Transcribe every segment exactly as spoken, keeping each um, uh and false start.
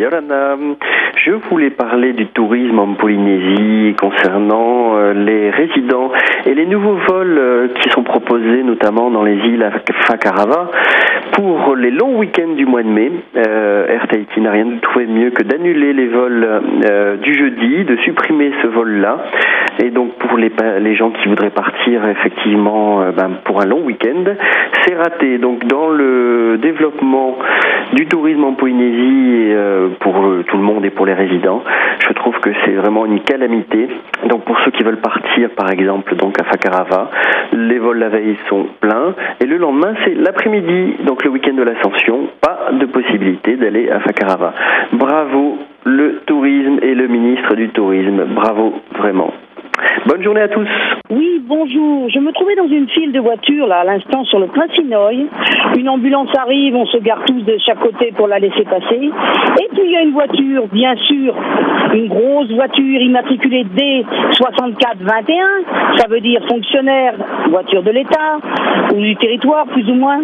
Yorana. Je voulais parler du tourisme en Polynésie concernant euh, les résidents et les nouveaux vols euh, qui sont proposés notamment dans les îles Fakarava pour les longs week-ends du mois de mai. Euh, Air Tahiti n'a rien trouvé mieux que d'annuler les vols euh, du jeudi, de supprimer ce vol-là. Et donc pour les, les gens qui voudraient partir effectivement euh, ben, pour un long week-end, c'est raté. Donc dans le développement du tourisme en Polynésie euh, pour euh, tout le monde et pour les résidents, je trouve que c'est vraiment une calamité. Donc pour ceux qui veulent partir par exemple donc à Fakarava, les vols la veille sont pleins et le lendemain c'est l'après-midi, donc le week-end de l'Ascension, pas de possibilité d'aller à Fakarava. Bravo le tourisme et le ministre du tourisme, bravo vraiment. Bonne journée à tous. Oui, bonjour. Je me trouvais dans une file de voitures, là, à l'instant, sur le Prince-Inouï. Une ambulance arrive, on se gare tous de chaque côté pour la laisser passer. Et puis, il y a une voiture, bien sûr, une grosse voiture immatriculée D soixante-quatre vingt et un. Ça veut dire fonctionnaire, voiture de l'État, ou du territoire, plus ou moins.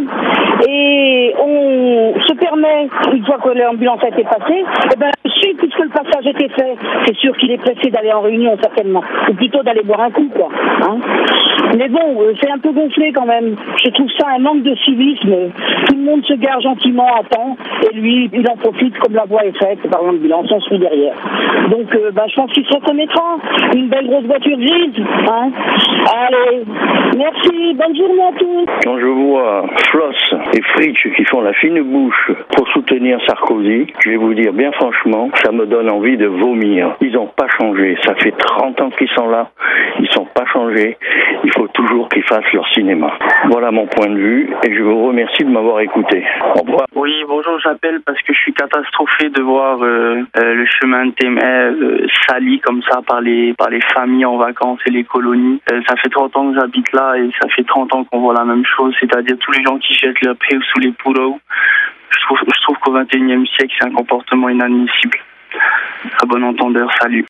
Et on se permet, une fois que l'ambulance a été passée, eh ben, puisque le passage était fait, c'est sûr qu'il est pressé d'aller en réunion, certainement. Ou plutôt d'aller boire un coup, quoi. Hein, mais bon, euh, c'est un peu gonflé quand même. Je trouve ça un manque de civisme. Tout le monde se gare gentiment à temps, et lui, il en profite comme la voie est faite, par l'ambulance, on se fout derrière. Donc, euh, bah, je pense qu'il se reconnaîtra. Une belle grosse voiture grise. Hein. Allez, merci, bonne journée à tous. Quand je vois Floss et Fritsch qui font la fine bouche pour soutenir Sarkozy, je vais vous dire bien franchement, ça me donne envie de vomir. Ils n'ont pas changé. Ça fait trente ans qu'ils sont là. Ils sont pas changés. Il faut toujours qu'ils fassent leur cinéma. Voilà mon point de vue et je vous remercie de m'avoir écouté. Au revoir. Oui, bonjour, j'appelle parce que je suis catastrophé de voir euh, euh, le chemin de Témé euh, sali comme ça par les par les familles en vacances et les colonies. Euh, ça fait trente ans que j'habite là et ça fait trente ans qu'on voit la même chose, c'est-à-dire tous les gens qui jettent leur pied sous les poudreaux. Je trouve, je trouve qu'au vingt et unième siècle, c'est un comportement inadmissible. À bon entendeur, salut.